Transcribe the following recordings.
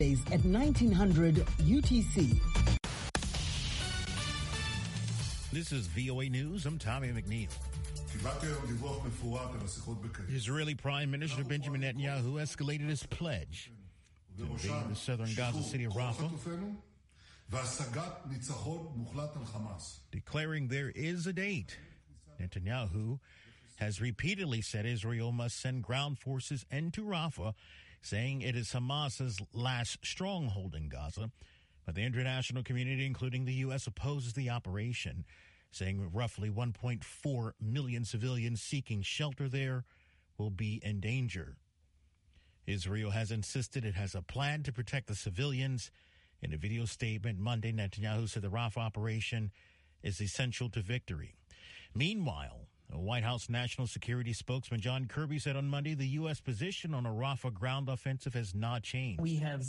At 1900 UTC. This is VOA News. I'm Tommy McNeil. Israeli Prime Minister Benjamin Netanyahu escalated his pledge to invade the southern Gaza city of Rafah, declaring there is a date. Netanyahu has repeatedly said Israel must send ground forces into Rafah, saying it is Hamas's last stronghold in Gaza. But the international community, including the U.S., opposes the operation, saying roughly 1.4 million civilians seeking shelter there will be in danger. Israel has insisted it has a plan to protect the civilians. In a video statement Monday, Netanyahu said the Rafah operation is essential to victory. Meanwhile, a White House National Security spokesman John Kirby said on Monday the U.S. position on a Rafah ground offensive has not changed. We have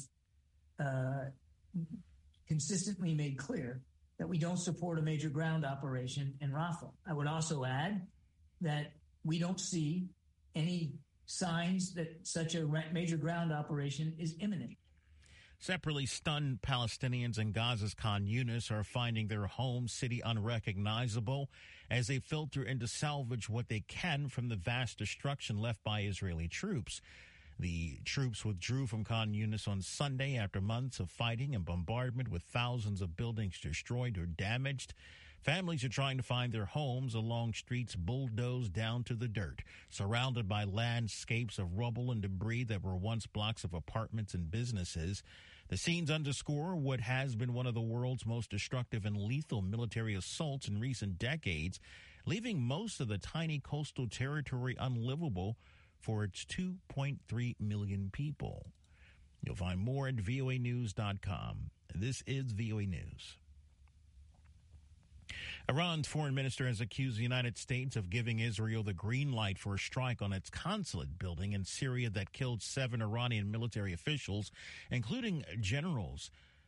consistently made clear that we don't support a major ground operation in Rafah. I would also add that we don't see any signs that such a major ground operation is imminent. Separately, stunned Palestinians in Gaza's Khan Yunis are finding their home city unrecognizable as they filter in to salvage what they can from the vast destruction left by Israeli troops. The troops withdrew from Khan Yunis on Sunday after months of fighting and bombardment with thousands of buildings destroyed or damaged. Families are trying to find their homes along streets bulldozed down to the dirt, surrounded by landscapes of rubble and debris that were once blocks of apartments and businesses. The scenes underscore what has been one of the world's most destructive and lethal military assaults in recent decades, leaving most of the tiny coastal territory unlivable for its 2.3 million people. You'll find more at voanews.com. This is VOA News. Iran's foreign minister has accused the United States of giving Israel the green light for a strike on its consulate building in Syria that killed 7 Iranian military officials, including generals.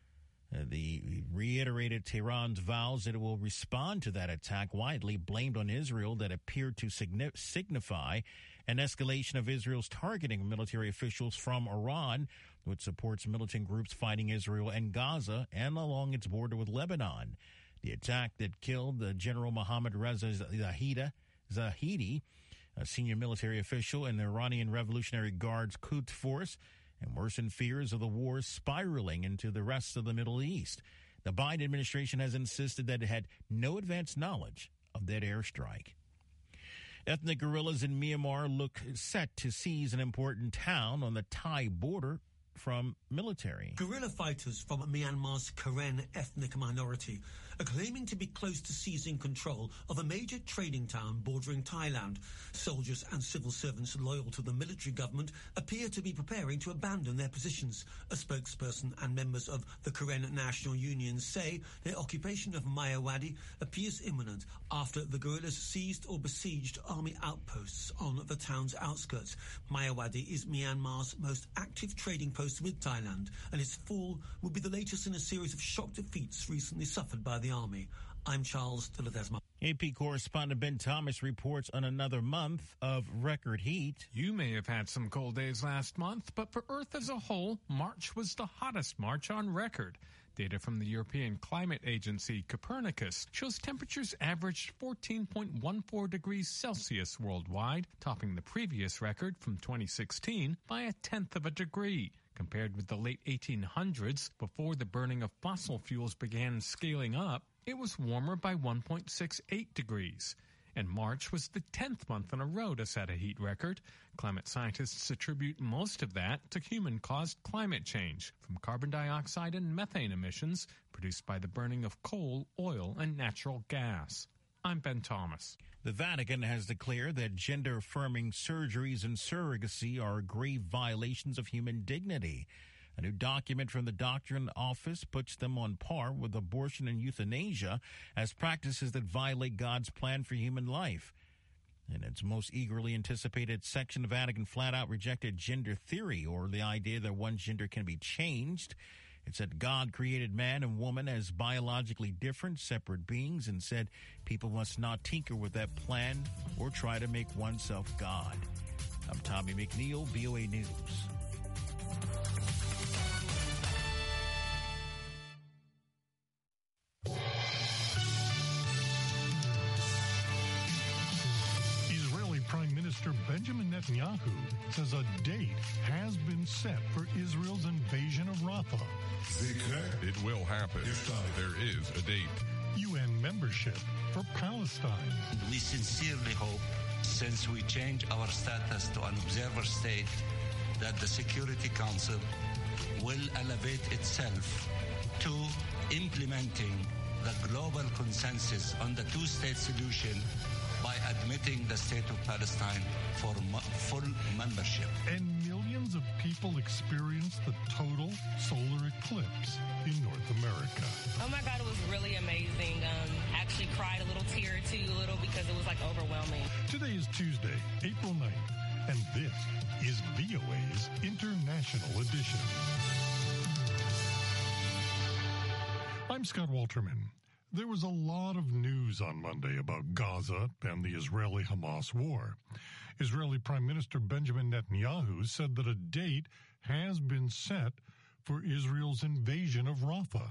The reiterated Tehran's vows that it will respond to that attack, widely blamed on Israel, that appeared to signify an escalation of Israel's targeting of military officials from Iran, which supports militant groups fighting Israel in Gaza and along its border with Lebanon. The attack that killed General Mohammad Reza Zahidi, a senior military official in the Iranian Revolutionary Guard's Quds Force, and worsened fears of the war spiraling into the rest of the Middle East. The Biden administration has insisted that it had no advance knowledge of that airstrike. Ethnic guerrillas in Myanmar look set to seize an important town on the Thai border from military. Guerrilla fighters from Myanmar's Karen ethnic minority are claiming to be close to seizing control of a major trading town bordering Thailand. Soldiers and civil servants loyal to the military government appear to be preparing to abandon their positions. A spokesperson and members of the Karen National Union say their occupation of Mayawadi appears imminent after the guerrillas seized or besieged army outposts on the town's outskirts. Mayawadi is Myanmar's most active trading post with Thailand, and its fall will be the latest in a series of shock defeats recently suffered by the army. I'm Charles de Ledesma. AP correspondent Ben Thomas reports on another month of record heat. You may have had some cold days last month, but for Earth as a whole, March was the hottest March on record. Data from the European Climate Agency, Copernicus, shows temperatures averaged 14.14 degrees Celsius worldwide, topping the previous record from 2016 by a tenth of a degree. Compared with the late 1800s, before the burning of fossil fuels began scaling up, it was warmer by 1.68 degrees. And March was the 10th month in a row to set a heat record. Climate scientists attribute most of that to human-caused climate change, from carbon dioxide and methane emissions produced by the burning of coal, oil, and natural gas. I'm Ben Thomas. The Vatican has declared that gender-affirming surgeries and surrogacy are grave violations of human dignity. A new document from the Doctrine Office puts them on par with abortion and euthanasia as practices that violate God's plan for human life. In its most eagerly anticipated section, the Vatican flat out rejected gender theory, or the idea that one's gender can be changed. It said God created man and woman as biologically different, separate beings, and said people must not tinker with that plan or try to make oneself God. I'm Tommy McNeil, VOA News. Minister Benjamin Netanyahu says a date has been set for Israel's invasion of Rafah. It will happen. There is a date. UN membership for Palestine. We sincerely hope, since we change our status to an observer state, that the Security Council will elevate itself to implementing the global consensus on the two-state solution by admitting the state of Palestine for full membership. And millions of people experienced the total solar eclipse in North America. Oh my God, it was really amazing. Actually cried a little tear or two, because it was like overwhelming. Today is Tuesday, April 9th, and this is VOA's International Edition. I'm Scott Walterman. There was a lot of news on Monday about Gaza and the Israeli-Hamas war. Israeli Prime Minister Benjamin Netanyahu said that a date has been set for Israel's invasion of Rafah.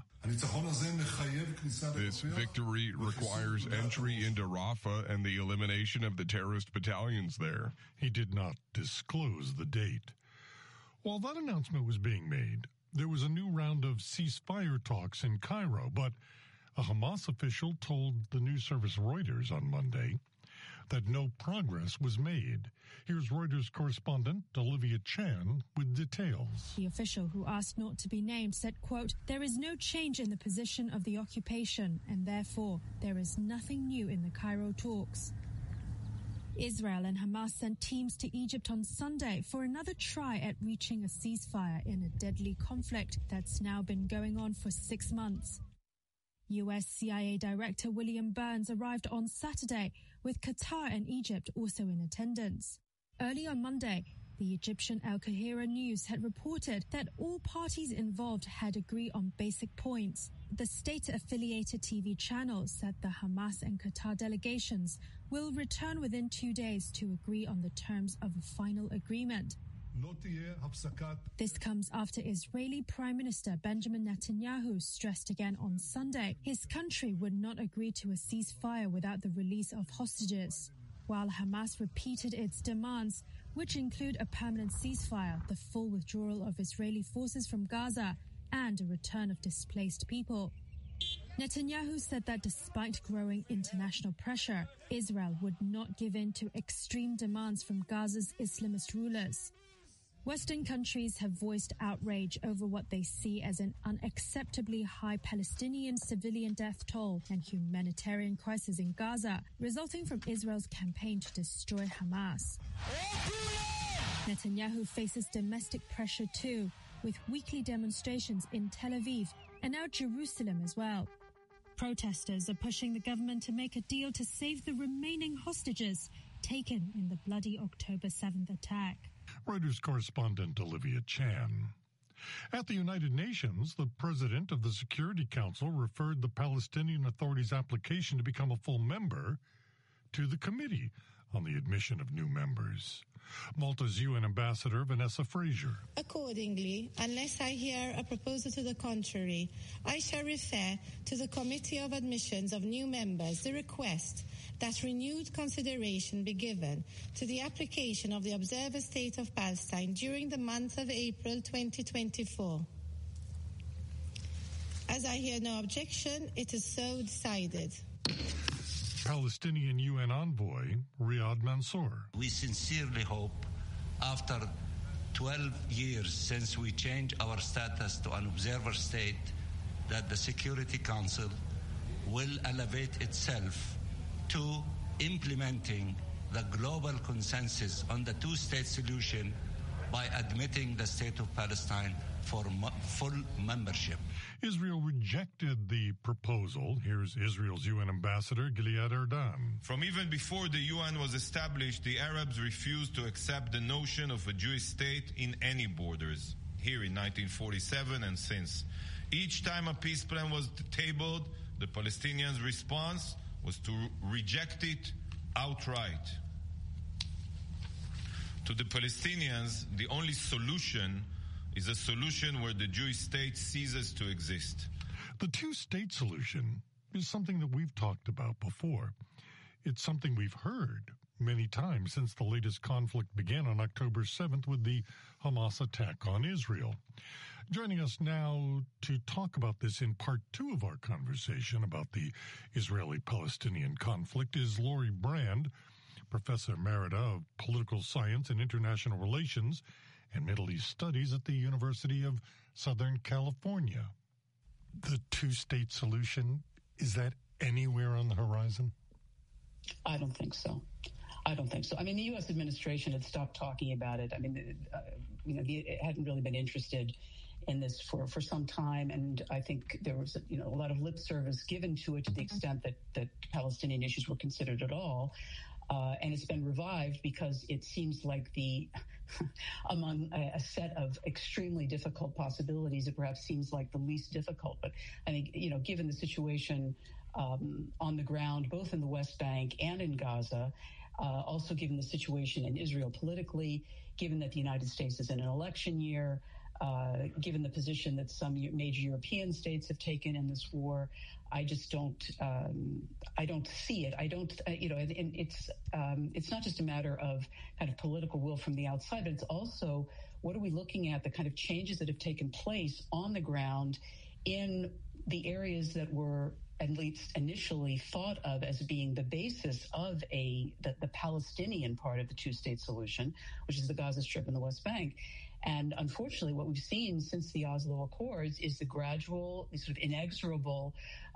This victory requires entry into Rafah and the elimination of the terrorist battalions there. He did not disclose the date. While that announcement was being made, there was a new round of ceasefire talks in Cairo, but a Hamas official told the news service Reuters on Monday that no progress was made. Here's Reuters correspondent Olivia Chan with details. The official, who asked not to be named, said, quote, "There is no change in the position of the occupation, and therefore there is nothing new in the Cairo talks." Israel and Hamas sent teams to Egypt on Sunday for another try at reaching a ceasefire in a deadly conflict that's now been going on for 6 months. U.S. CIA Director William Burns arrived on Saturday, with Qatar and Egypt also in attendance. Early on Monday, the Egyptian Al Qahira News had reported that all parties involved had agreed on basic points. The state-affiliated TV channel said the Hamas and Qatar delegations will return within 2 days to agree on the terms of a final agreement. This comes after Israeli Prime Minister Benjamin Netanyahu stressed again on Sunday his country would not agree to a ceasefire without the release of hostages, while Hamas repeated its demands, which include a permanent ceasefire, the full withdrawal of Israeli forces from Gaza, and a return of displaced people. Netanyahu said that despite growing international pressure, Israel would not give in to extreme demands from Gaza's Islamist rulers. Western countries have voiced outrage over what they see as an unacceptably high Palestinian civilian death toll and humanitarian crisis in Gaza, resulting from Israel's campaign to destroy Hamas. Netanyahu faces domestic pressure too, with weekly demonstrations in Tel Aviv and now Jerusalem as well. Protesters are pushing the government to make a deal to save the remaining hostages taken in the bloody October 7th attack. Reuters correspondent Olivia Chan. At the United Nations, the president of the Security Council referred the Palestinian Authority's application to become a full member to the Committee on the Admission of New Members. Malta's UN Ambassador Vanessa Fraser. Accordingly, unless I hear a proposal to the contrary, I shall refer to the Committee of Admissions of New Members the request that renewed consideration be given to the application of the Observer State of Palestine during the month of April 2024. As I hear no objection, it is so decided. Palestinian UN envoy Riyad Mansour. We sincerely hope, after 12 years since we changed our status to an observer state, that the Security Council will elevate itself to implementing the global consensus on the two-state solution by admitting the state of Palestine for full membership. Israel rejected the proposal. Here's Israel's UN ambassador, Gilad Erdan. From even before the UN was established, the Arabs refused to accept the notion of a Jewish state in any borders, here in 1947 and since. Each time a peace plan was tabled, the Palestinians' response was to reject it outright. To the Palestinians, the only solution is a solution where the Jewish state ceases to exist. The two-state solution is something that we've talked about before. It's something we've heard many times since the latest conflict began on October 7th with the Hamas attack on Israel. Joining us now to talk about this in part 2 of our conversation about the Israeli-Palestinian conflict is Lori Brand, Professor Emerita of Political Science and International Relations and Middle East Studies at the University of Southern California. The two-state solution, is that anywhere on the horizon? I don't think so. I mean, the U.S. administration had stopped talking about it. I mean, it hadn't really been interested in this for some time, and I think there was a lot of lip service given to it to the extent that Palestinian issues were considered at all. And it's been revived because it seems like among a set of extremely difficult possibilities, it perhaps seems like the least difficult. But I think, given the situation on the ground, both in the West Bank and in Gaza, also given the situation in Israel politically, given that the United States is in an election year, given the position that some major European states have taken in this war, I just don't see it. It's not just a matter of kind of political will from the outside, but it's also what are we looking at, the kind of changes that have taken place on the ground in the areas that were at least initially thought of as being the basis of the Palestinian part of the two-state solution, which is the Gaza Strip and the West Bank. And unfortunately, what we've seen since the Oslo Accords is the gradual, sort of inexorable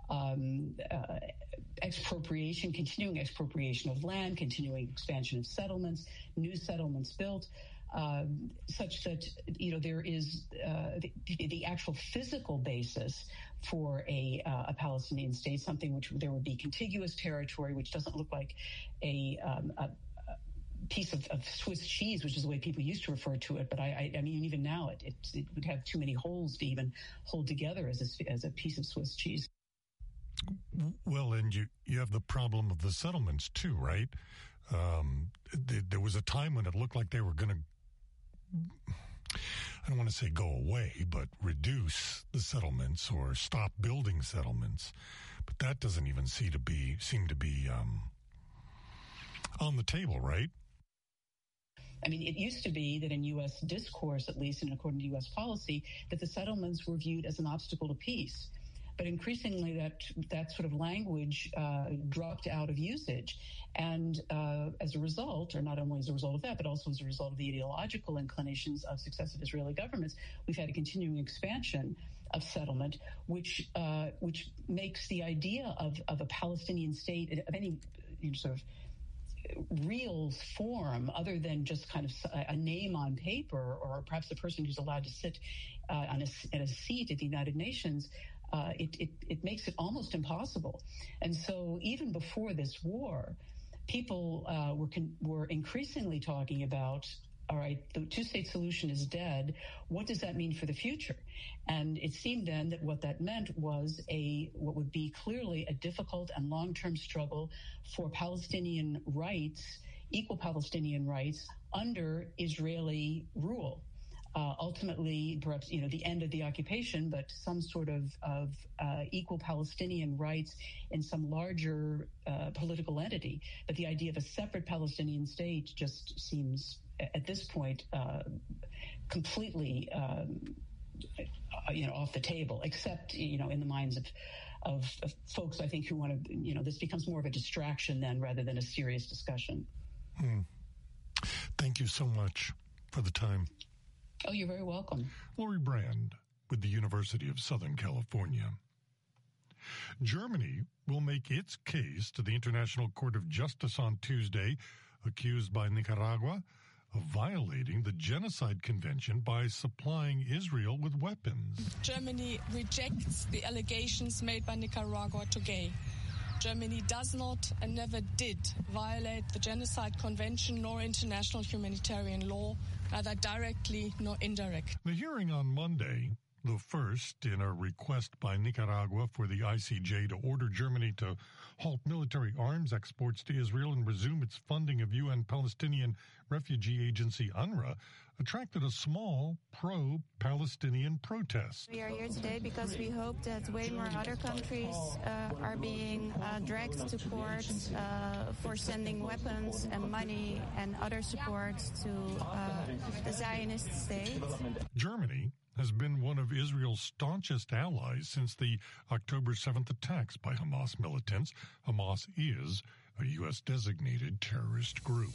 continuing expropriation of land, continuing expansion of settlements, new settlements built, such that there is the actual physical basis for a Palestinian state, something which there would be contiguous territory, which doesn't look like a piece of Swiss cheese, which is the way people used to refer to it. But I mean, even now, it would have too many holes to even hold together as a piece of Swiss cheese. Well, and you have the problem of the settlements too, right? There was a time when it looked like they were going to, I don't want to say go away, but reduce the settlements or stop building settlements. But that doesn't even seem to be on the table, right? I mean, it used to be that in U.S. discourse, at least, and according to U.S. policy, that the settlements were viewed as an obstacle to peace. But increasingly, that sort of language dropped out of usage. And as a result, or not only as a result of that, but also as a result of the ideological inclinations of successive Israeli governments, we've had a continuing expansion of settlement, which makes the idea of a Palestinian state, of any sort of real form other than just kind of a name on paper, or perhaps a person who's allowed to sit at a seat at the United Nations, it makes it almost impossible. And so even before this war, people were increasingly talking about, all right, the two-state solution is dead. What does that mean for the future? And it seemed then that what that meant was what would be clearly a difficult and long-term struggle for Palestinian rights, equal Palestinian rights under Israeli rule. Ultimately, perhaps, the end of the occupation, but some sort of equal Palestinian rights in some larger political entity. But the idea of a separate Palestinian state just seems, at this point, completely, off the table, except, in the minds of folks, I think, who want to, this becomes more of a distraction then rather than a serious discussion. Thank you so much for the time. Oh, you're very welcome. Lori Brand with the University of Southern California. Germany will make its case to the International Court of Justice on Tuesday, accused by Nicaragua of violating the Genocide Convention by supplying Israel with weapons. Germany rejects the allegations made by Nicaragua today. Germany does not and never did violate the Genocide Convention nor international humanitarian law, neither directly nor indirectly. The hearing on Monday the first in a request by Nicaragua for the ICJ to order Germany to halt military arms exports to Israel and resume its funding of UN Palestinian refugee agency UNRWA, attracted a small pro-Palestinian protest. We are here today because we hope that way more other countries are being dragged to court for sending weapons and money and other support to the Zionist state. Germany has been one of Israel's staunchest allies since the October 7th attacks by Hamas militants. Hamas is a U.S.-designated terrorist group.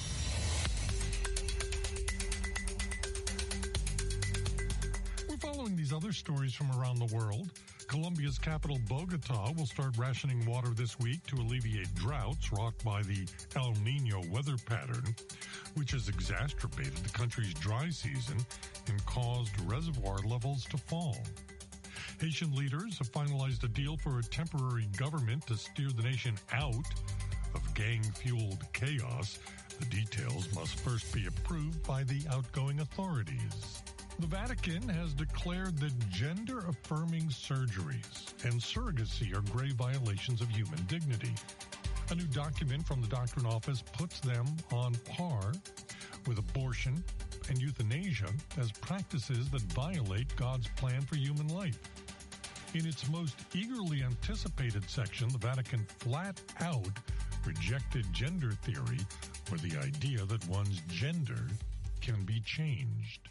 We're following these other stories from around the world. Colombia's capital, Bogota, will start rationing water this week to alleviate droughts wrought by the El Niño weather pattern, which has exacerbated the country's dry season and caused reservoir levels to fall. Haitian leaders have finalized a deal for a temporary government to steer the nation out of gang-fueled chaos. The details must first be approved by the outgoing authorities. The Vatican has declared that gender-affirming surgeries and surrogacy are grave violations of human dignity. A new document from the Doctrine Office puts them on par with abortion and euthanasia as practices that violate God's plan for human life. In its most eagerly anticipated section, the Vatican flat out rejected gender theory or the idea that one's gender can be changed.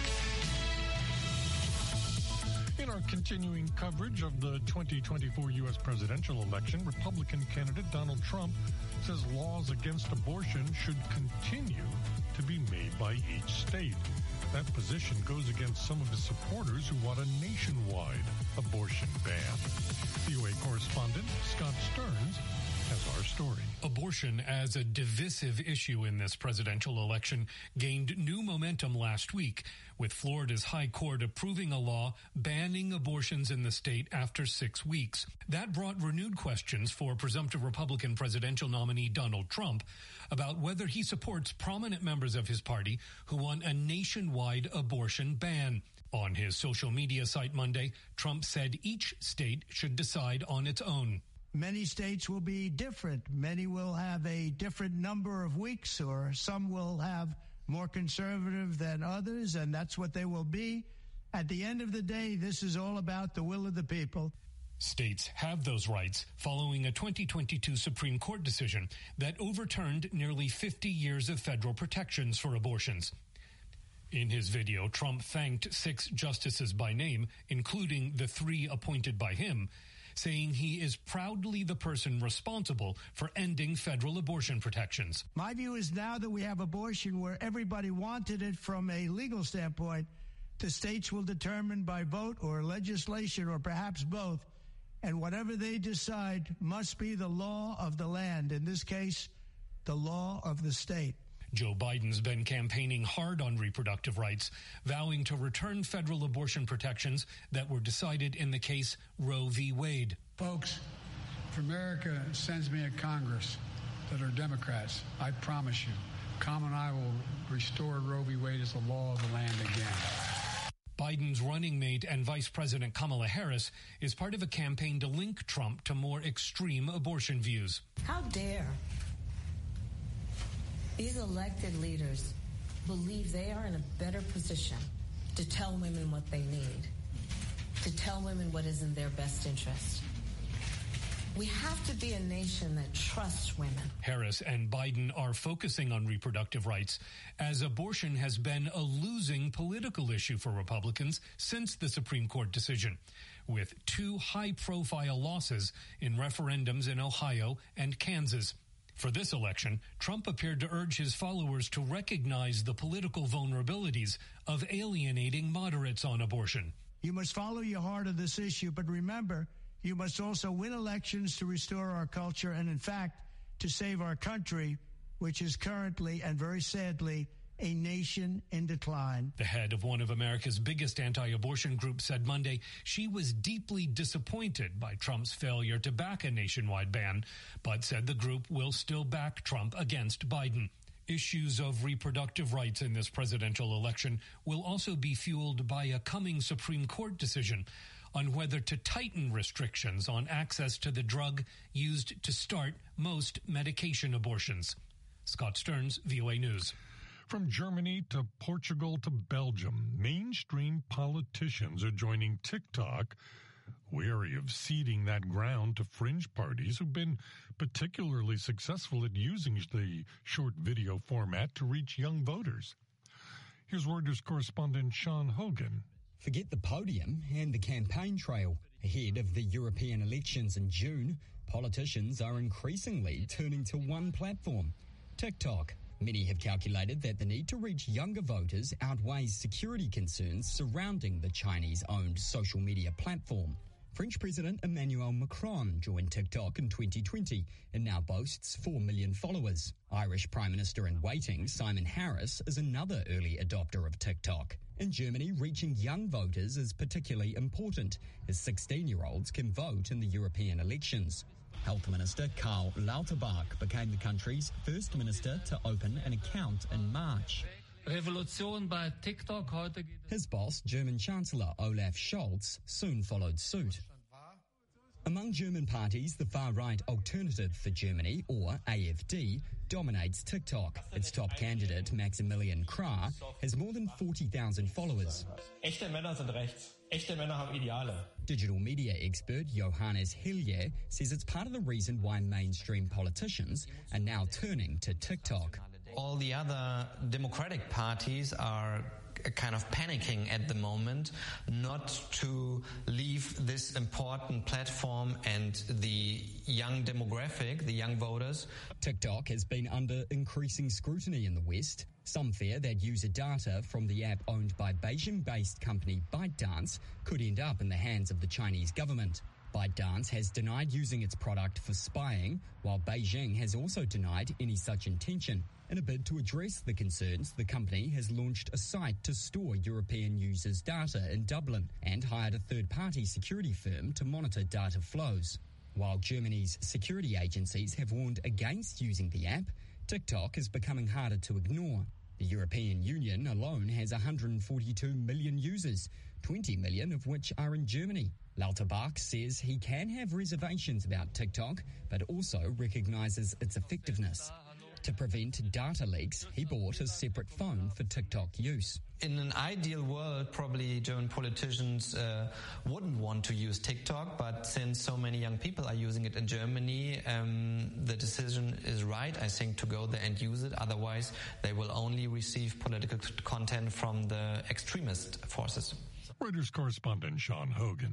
In our continuing coverage of the 2024 U.S. presidential election, Republican candidate Donald Trump says laws against abortion should continue to be made by each state. That position goes against some of his supporters who want a nationwide abortion ban. VOA correspondent Scott Stearns has our story. Abortion as a divisive issue in this presidential election gained new momentum last week, with Florida's High Court approving a law banning abortions in the state after 6 weeks. That brought renewed questions for presumptive Republican presidential nominee Donald Trump about whether he supports prominent members of his party who want a nationwide abortion ban. On his social media site Monday, Trump said each state should decide on its own. Many states will be different. Many will have a different number of weeks, or some will have more conservative than others, and that's what they will be. At the end of the day, this is all about the will of the people. States have those rights following a 2022 Supreme Court decision that overturned nearly 50 years of federal protections for abortions. In his video, Trump thanked 6 justices by name, including the 3 appointed by him, saying he is proudly the person responsible for ending federal abortion protections. My view is now that we have abortion where everybody wanted it from a legal standpoint, the states will determine by vote or legislation or perhaps both, and whatever they decide must be the law of the land, in this case, the law of the state. Joe Biden's been campaigning hard on reproductive rights, vowing to return federal abortion protections that were decided in the case Roe v. Wade. Folks, if America sends me a Congress that are Democrats, I promise you, Tom and I will restore Roe v. Wade as the law of the land again. Biden's running mate and Vice President Kamala Harris is part of a campaign to link Trump to more extreme abortion views. How dare these elected leaders believe they are in a better position to tell women what they need, to tell women what is in their best interest. We have to be a nation that trusts women. Harris and Biden are focusing on reproductive rights as abortion has been a losing political issue for Republicans since the Supreme Court decision, with 2 high-profile losses in referendums in Ohio and Kansas. For this election, Trump appeared to urge his followers to recognize the political vulnerabilities of alienating moderates on abortion. You must follow your heart of this issue, but remember, you must also win elections to restore our culture and, in fact, to save our country, which is currently and very sadly a nation in decline. The head of one of America's biggest anti-abortion groups said Monday she was deeply disappointed by Trump's failure to back a nationwide ban, but said the group will still back Trump against Biden. Issues of reproductive rights in this presidential election will also be fueled by a coming Supreme Court decision on whether to tighten restrictions on access to the drug used to start most medication abortions. Scott Stearns, VOA News. From Germany to Portugal to Belgium, mainstream politicians are joining TikTok, wary of ceding that ground to fringe parties who've been particularly successful at using the short video format to reach young voters. Here's Reuters correspondent Sean Hogan. Forget the podium and the campaign trail. Ahead of the European elections in June, politicians are increasingly turning to one platform, TikTok. Many have calculated that the need to reach younger voters outweighs security concerns surrounding the Chinese-owned social media platform. French President Emmanuel Macron joined TikTok in 2020 and now boasts 4 million followers. Irish Prime Minister in waiting Simon Harris is another early adopter of TikTok. In Germany, reaching young voters is particularly important, as 16-year-olds can vote in the European elections. Health Minister Karl Lauterbach became the country's first minister to open an account in March. His boss, German Chancellor Olaf Scholz, soon followed suit. Among German parties, the far-right Alternative for Germany, or AfD, dominates TikTok. Its top candidate, Maximilian Krah, has more than 40,000 followers. Echte Männer sind rechts. Echte Männer haben Ideale. Digital media expert Johannes Hillier says it's part of the reason why mainstream politicians are now turning to TikTok. All the other democratic parties are kind of panicking at the moment not to leave this important platform and the young demographic, the young voters. TikTok has been under increasing scrutiny in the West. Some fear that user data from the app owned by Beijing-based company ByteDance could end up in the hands of the Chinese government. ByteDance has denied using its product for spying, while Beijing has also denied any such intention. In a bid to address the concerns, the company has launched a site to store European users' data in Dublin and hired a third-party security firm to monitor data flows. While Germany's security agencies have warned against using the app, TikTok is becoming harder to ignore. The European Union alone has 142 million users, 20 million of which are in Germany. Lauterbach says he can have reservations about TikTok, but also recognises its effectiveness. To prevent data leaks, he bought a separate phone for TikTok use. In an ideal world, probably German politicians wouldn't want to use TikTok, but since so many young people are using it in Germany, the decision is right, I think, to go there and use it. Otherwise, they will only receive political content from the extremist forces. Reuters correspondent Sean Hogan.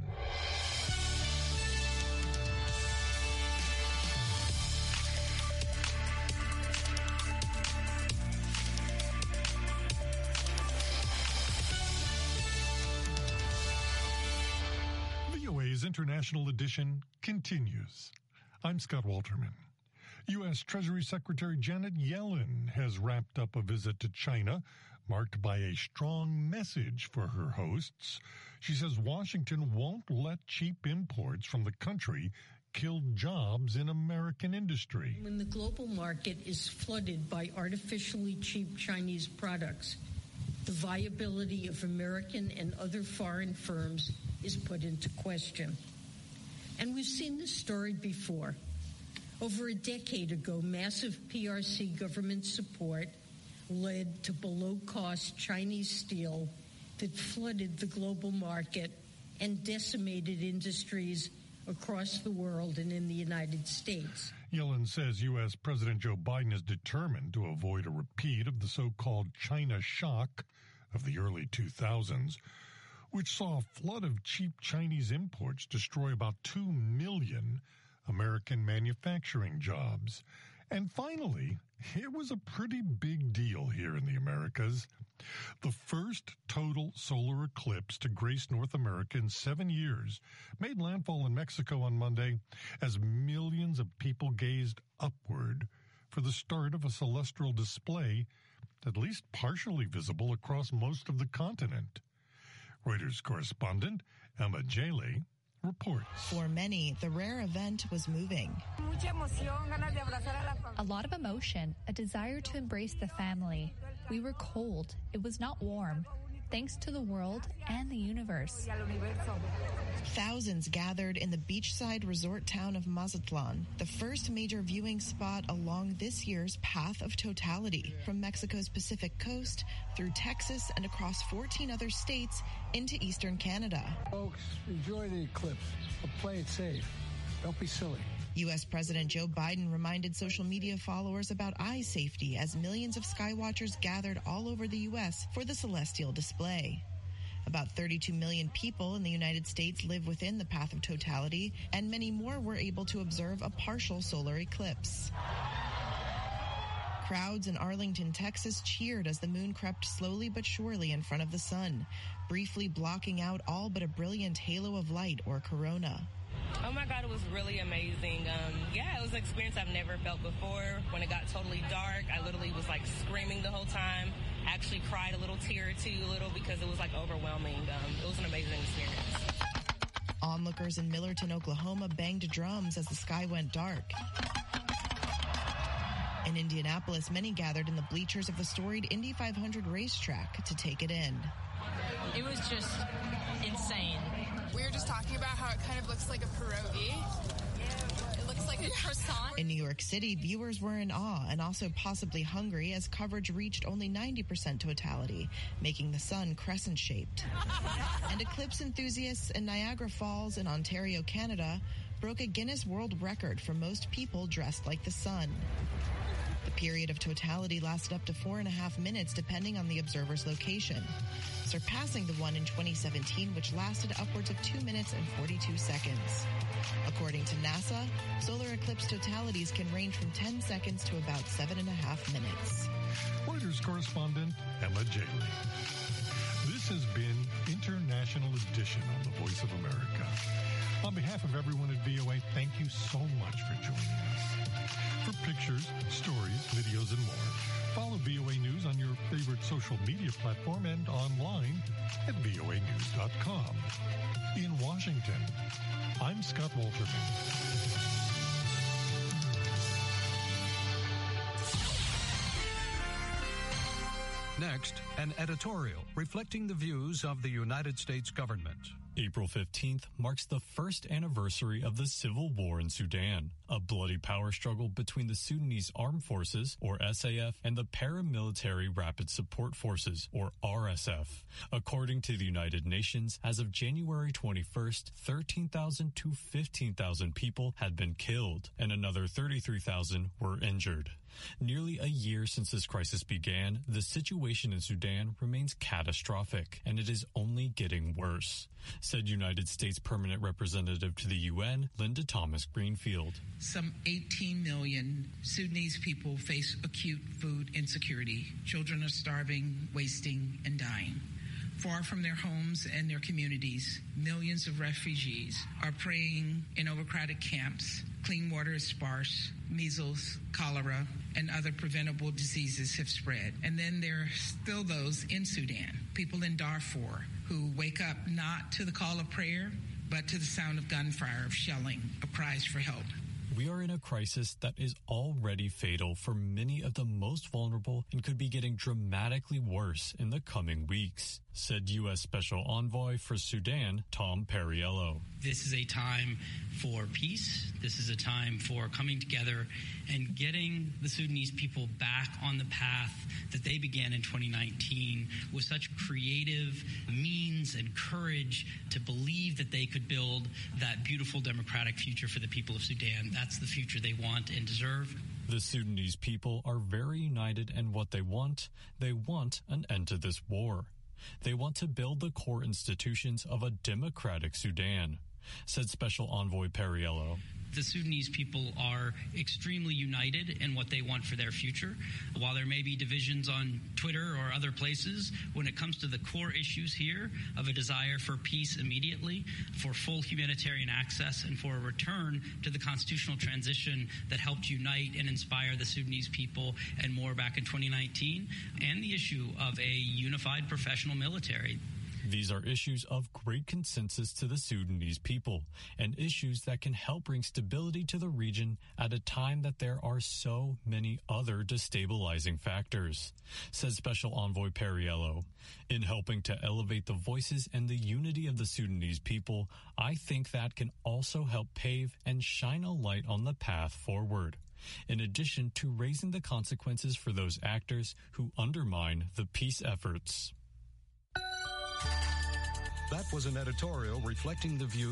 VOA's International Edition continues. I'm Scott Walterman. U.S. Treasury Secretary Janet Yellen has wrapped up a visit to China marked by a strong message for her hosts. She says Washington won't let cheap imports from the country kill jobs in American industry. When the global market is flooded by artificially cheap Chinese products, the viability of American and other foreign firms is put into question. And we've seen this story before. Over a decade ago, massive PRC government support led to below-cost Chinese steel that flooded the global market and decimated industries across the world and in the United States. Yellen says U.S. President Joe Biden is determined to avoid a repeat of the so-called China shock of the early 2000s, which saw a flood of cheap Chinese imports destroy about 2 million American manufacturing jobs. And finally, it was a pretty big deal here in the Americas. The first total solar eclipse to grace North America in 7 years made landfall in Mexico on Monday as millions of people gazed upward for the start of a celestial display at least partially visible across most of the continent. Reuters correspondent Emma Jaley reports. For many, the rare event was moving. A lot of emotion, a desire to embrace the family. We were cold. It was not warm. Thanks to the world and the universe. Thousands gathered in the beachside resort town of Mazatlan, the first major viewing spot along this year's Path of Totality, from Mexico's Pacific coast through Texas and across 14 other states into eastern Canada. Folks, enjoy the eclipse, but play it safe. Don't be silly. U.S. President Joe Biden reminded social media followers about eye safety as millions of skywatchers gathered all over the U.S. for the celestial display. About 32 million people in the United States live within the Path of Totality, and many more were able to observe a partial solar eclipse. Crowds in Arlington, Texas cheered as the moon crept slowly but surely in front of the sun, briefly blocking out all but a brilliant halo of light or corona. Oh my God, it was really amazing. It was an experience I've never felt before. When it got totally dark, I literally was like screaming the whole time. I actually cried a little tear or two because it was like overwhelming. It was an amazing experience. Onlookers in Millerton, Oklahoma banged drums as the sky went dark. In Indianapolis, many gathered in the bleachers of the storied Indy 500 racetrack to take it in. It was just insane. We were just talking about how it kind of looks like a pierogi. It looks like a croissant. In New York City, viewers were in awe and also possibly hungry as coverage reached only 90% totality, making the sun crescent-shaped. And eclipse enthusiasts in Niagara Falls in Ontario, Canada, broke a Guinness World Record for most people dressed like the sun. The period of totality lasted up to 4.5 minutes depending on the observer's location, surpassing the one in 2017, which lasted upwards of 2 minutes and 42 seconds. According to NASA, solar eclipse totalities can range from 10 seconds to about 7.5 minutes. Reuters correspondent Emma Jaley. This has been International Edition on the Voice of America. On behalf of everyone at VOA, thank you so much for joining us. For pictures, stories, videos, and more, follow VOA News on your favorite social media platform and online at voanews.com. In Washington, I'm Scott Wolterman. Next, an editorial reflecting the views of the United States government. April 15th marks the first anniversary of the civil war in Sudan, a bloody power struggle between the Sudanese Armed Forces, or SAF, and the Paramilitary Rapid Support Forces, or RSF. According to the United Nations, as of January 21st, 13,000 to 15,000 people had been killed, and another 33,000 were injured. Nearly a year since this crisis began, the situation in Sudan remains catastrophic, and it is only getting worse, said United States Permanent Representative to the UN, Linda Thomas-Greenfield. Some 18 million Sudanese people face acute food insecurity. Children are starving, wasting, and dying. Far from their homes and their communities, millions of refugees are praying in overcrowded camps. Clean water is sparse. Measles, cholera, and other preventable diseases have spread. And then there are still those in Sudan, people in Darfur, who wake up not to the call of prayer, but to the sound of gunfire, of shelling, of cries for help. We are in a crisis that is already fatal for many of the most vulnerable and could be getting dramatically worse in the coming weeks, said U.S. Special Envoy for Sudan, Tom Perriello. This is a time for peace. This is a time for coming together and getting the Sudanese people back on the path that they began in 2019 with such creative means and courage to believe that they could build that beautiful democratic future for the people of Sudan. That's the future they want and deserve. The Sudanese people are very united in what they want. They want an end to this war. They want to build the core institutions of a democratic Sudan, said Special Envoy Perriello. The Sudanese people are extremely united in what they want for their future. While there may be divisions on Twitter or other places, when it comes to the core issues here of a desire for peace immediately, for full humanitarian access, and for a return to the constitutional transition that helped unite and inspire the Sudanese people and more back in 2019, and the issue of a unified professional military. These are issues of great consensus to the Sudanese people and issues that can help bring stability to the region at a time that there are so many other destabilizing factors, says Special Envoy Perriello. In helping to elevate the voices and the unity of the Sudanese people, I think that can also help pave and shine a light on the path forward, in addition to raising the consequences for those actors who undermine the peace efforts. That was an editorial reflecting the view